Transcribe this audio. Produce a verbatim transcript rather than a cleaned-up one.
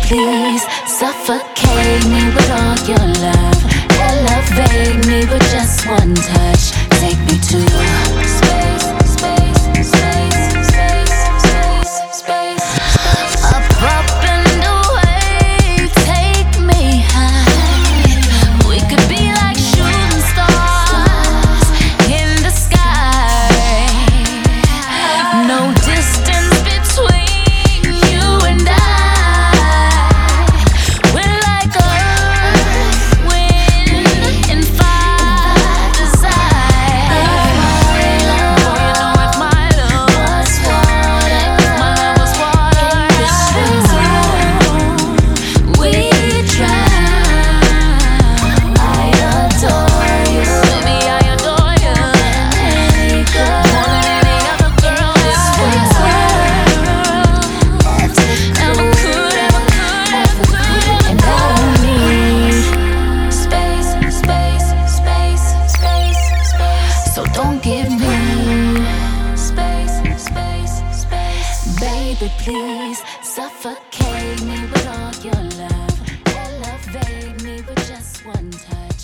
please suffocate me with all your love. Elevate me with just one touch. Take me to space, space, space, space, space, space. Up, up and away, take me high. We could be like shooting stars in the sky. No distance between you and I. We're like earth, wind, and fire desire. If my love was water, if my love was water, we'd drown. I adore you, baby, I adore you. Any girl, more than any other girl this world ever could, ever could, ever could. And I don't need space, space, space, space, space. So don't give me space, space, space. Baby, please suffocate me with all your love. Elevate me with just one touch.